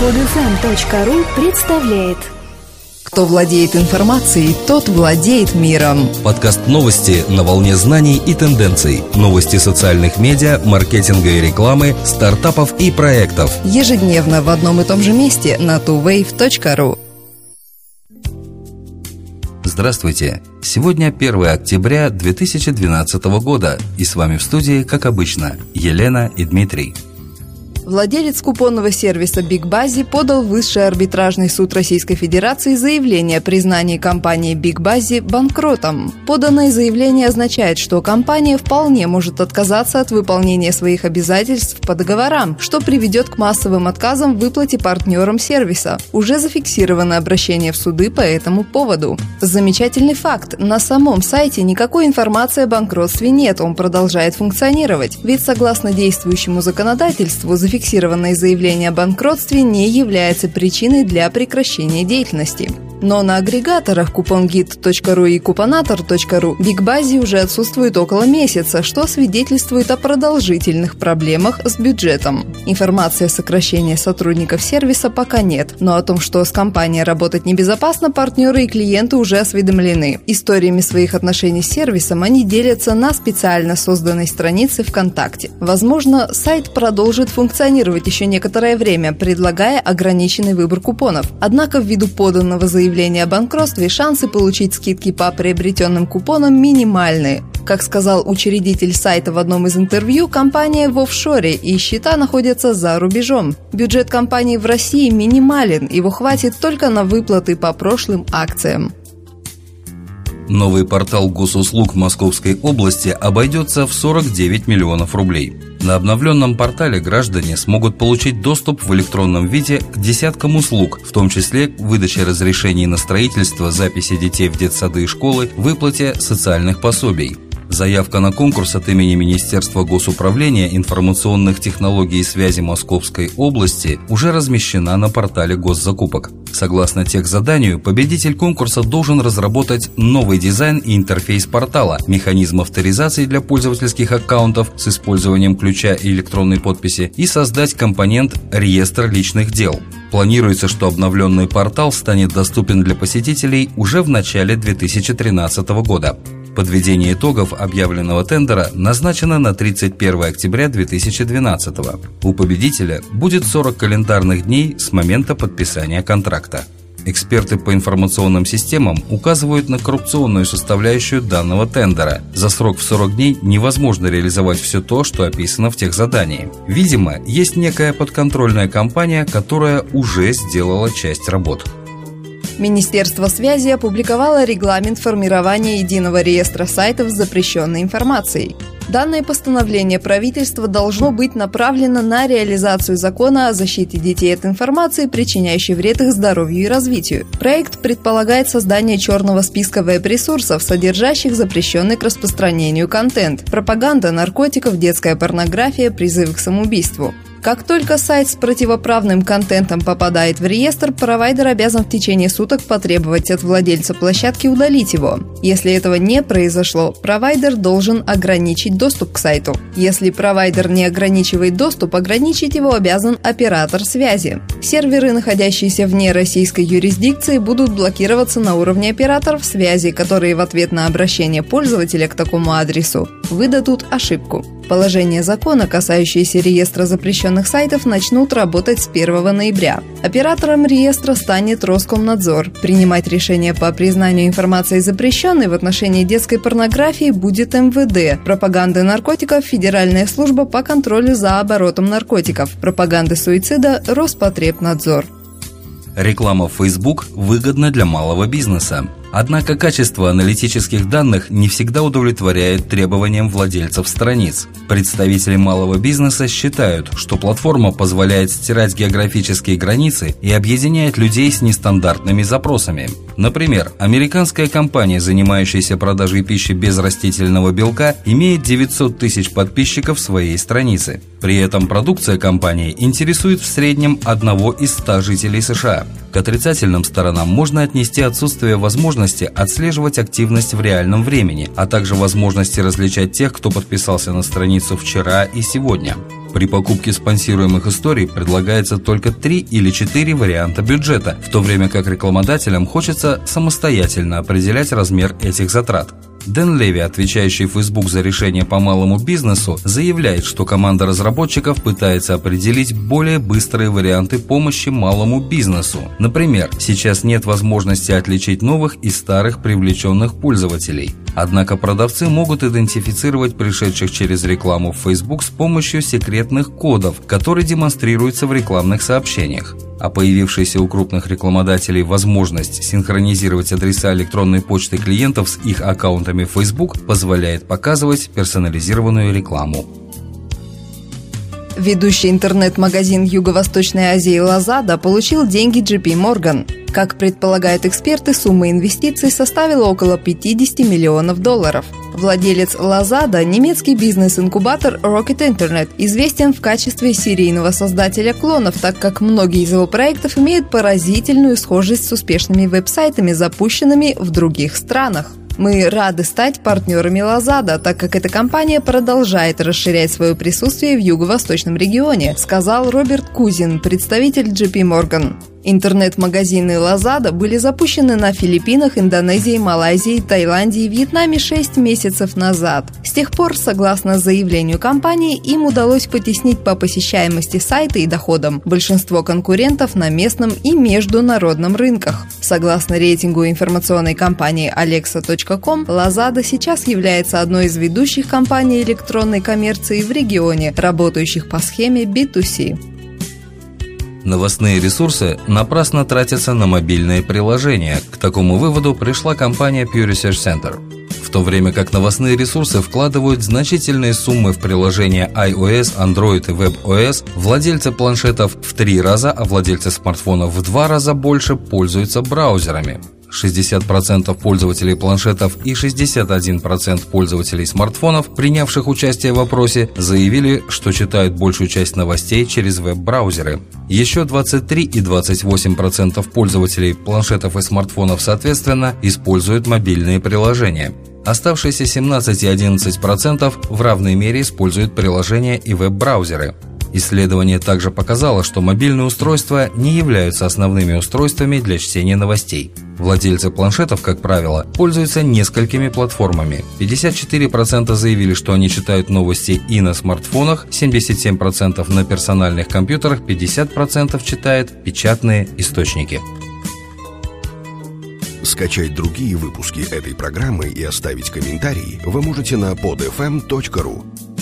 Podfm.ru представляет. Кто владеет информацией, тот владеет миром. Подкаст новости на волне знаний и тенденций. Новости социальных медиа, маркетинга и рекламы, стартапов и проектов. Ежедневно в одном и том же месте на twowave.ru. Здравствуйте! Сегодня 1 октября 2012 года, и с вами в студии, как обычно, Елена и Дмитрий. Владелец купонного сервиса BigBuzzy подал в Высший арбитражный суд Российской Федерации заявление о признании компании BigBuzzy банкротом. Поданное заявление означает, что компания вполне может отказаться от выполнения своих обязательств по договорам, что приведет к массовым отказам в выплате партнерам сервиса. Уже зафиксировано обращение в суды по этому поводу. Замечательный факт. На самом сайте никакой информации о банкротстве нет, он продолжает функционировать. Ведь согласно действующему законодательству, зафиксированное заявление о банкротстве не является причиной для прекращения деятельности. Но на агрегаторах kupongid.ru и kuponator.ru BigBuzzy уже отсутствует около месяца, что свидетельствует о продолжительных проблемах с бюджетом. Информации о сокращении сотрудников сервиса пока нет, но о том, что с компанией работать небезопасно, партнеры и клиенты уже осведомлены. Историями своих отношений с сервисом они делятся на специально созданной странице ВКонтакте. Возможно, сайт продолжит функционировать еще некоторое время, предлагая ограниченный выбор купонов. Однако ввиду поданного заявления о банкротстве шансы получить скидки по приобретенным купонам минимальны. Как сказал учредитель сайта в одном из интервью, компания в офшоре и счета находятся за рубежом. Бюджет компании в России минимален, его хватит только на выплаты по прошлым акциям. Новый портал госуслуг Московской области обойдется в 49 миллионов рублей. На обновленном портале граждане смогут получить доступ в электронном виде к десяткам услуг, в том числе к выдаче разрешений на строительство, записи детей в детсады и школы, выплате социальных пособий. Заявка на конкурс от имени Министерства госуправления информационных технологий и связи Московской области уже размещена на портале госзакупок. Согласно техзаданию, победитель конкурса должен разработать новый дизайн и интерфейс портала, механизм авторизации для пользовательских аккаунтов с использованием ключа и электронной подписи и создать компонент «Реестр личных дел». Планируется, что обновленный портал станет доступен для посетителей уже в начале 2013 года. Подведение итогов объявленного тендера назначено на 31 октября 2012. У победителя будет 40 календарных дней с момента подписания контракта. Эксперты по информационным системам указывают на коррупционную составляющую данного тендера. За срок в 40 дней невозможно реализовать все то, что описано в техзадании. Видимо, есть некая подконтрольная компания, которая уже сделала часть работ. Министерство связи опубликовало регламент формирования единого реестра сайтов с запрещенной информацией. Данное постановление правительства должно быть направлено на реализацию закона о защите детей от информации, причиняющей вред их здоровью и развитию. Проект предполагает создание черного списка веб-ресурсов, содержащих запрещенный к распространению контент: пропаганда наркотиков, детская порнография, призывы к самоубийству. Как только сайт с противоправным контентом попадает в реестр, провайдер обязан в течение суток потребовать от владельца площадки удалить его. Если этого не произошло, провайдер должен ограничить доступ к сайту. Если провайдер не ограничивает доступ, ограничить его обязан оператор связи. Серверы, находящиеся вне российской юрисдикции, будут блокироваться на уровне операторов связи, которые в ответ на обращение пользователя к такому адресу выдадут ошибку. Положения закона, касающиеся реестра запрещенных сайтов, начнут работать с 1 ноября. Оператором реестра станет Роскомнадзор. Принимать решения по признанию информации запрещенной в отношении детской порнографии будет МВД, пропаганды наркотиков – Федеральная служба по контролю за оборотом наркотиков, пропаганды суицида – Роспотребнадзор. Реклама в Facebook выгодна для малого бизнеса. Однако качество аналитических данных не всегда удовлетворяет требованиям владельцев страниц. Представители малого бизнеса считают, что платформа позволяет стирать географические границы и объединяет людей с нестандартными запросами. Например, американская компания, занимающаяся продажей пищи без растительного белка, имеет 900 тысяч подписчиков своей страницы. При этом продукция компании интересует в среднем 1 из 100 жителей США. К отрицательным сторонам можно отнести отсутствие возможности отслеживать активность в реальном времени, а также возможности различать тех, кто подписался на страницу вчера и сегодня. При покупке спонсируемых историй предлагается только 3 или 4 варианта бюджета, в то время как рекламодателям хочется самостоятельно определять размер этих затрат. Дэн Леви, отвечающий Facebook за решение по малому бизнесу, заявляет, что команда разработчиков пытается определить более быстрые варианты помощи малому бизнесу. Например, сейчас нет возможности отличить новых и старых привлеченных пользователей. Однако продавцы могут идентифицировать пришедших через рекламу в Facebook с помощью секретных кодов, которые демонстрируются в рекламных сообщениях. А появившаяся у крупных рекламодателей возможность синхронизировать адреса электронной почты клиентов с их аккаунтами в Facebook позволяет показывать персонализированную рекламу. Ведущий интернет-магазин Юго-Восточной Азии Lazada получил деньги JP Morgan. Как предполагают эксперты, сумма инвестиций составила около $50 миллионов. Владелец Lazada, немецкий бизнес-инкубатор Rocket Internet, известен в качестве серийного создателя клонов, так как многие из его проектов имеют поразительную схожесть с успешными веб-сайтами, запущенными в других странах. Мы рады стать партнерами Lazada, так как эта компания продолжает расширять свое присутствие в юго-восточном регионе, сказал Роберт Кузин, представитель JP Morgan. Интернет-магазины Lazada были запущены на Филиппинах, Индонезии, Малайзии, Таиланде и Вьетнаме 6 месяцев назад. С тех пор, согласно заявлению компании, им удалось потеснить по посещаемости сайта и доходам большинство конкурентов на местном и международном рынках. Согласно рейтингу информационной компании Alexa.com, Lazada сейчас является одной из ведущих компаний электронной коммерции в регионе, работающих по схеме B2C. Новостные ресурсы напрасно тратятся на мобильные приложения. К такому выводу пришла компания Pew Research Center. В то время как новостные ресурсы вкладывают значительные суммы в приложения iOS, Android и WebOS, владельцы планшетов в 3 раза, а владельцы смартфонов в 2 раза больше пользуются браузерами. 60% пользователей планшетов и 61% пользователей смартфонов, принявших участие в опросе, заявили, что читают большую часть новостей через веб-браузеры. Еще 23 и 28% пользователей планшетов и смартфонов, соответственно, используют мобильные приложения. Оставшиеся 17 и 11% в равной мере используют приложения и веб-браузеры. Исследование также показало, что мобильные устройства не являются основными устройствами для чтения новостей. Владельцы планшетов, как правило, пользуются несколькими платформами. 54% заявили, что они читают новости и на смартфонах, 77% на персональных компьютерах, 50% читают печатные источники. Скачать другие выпуски этой программы и оставить комментарии вы можете на podfm.ru.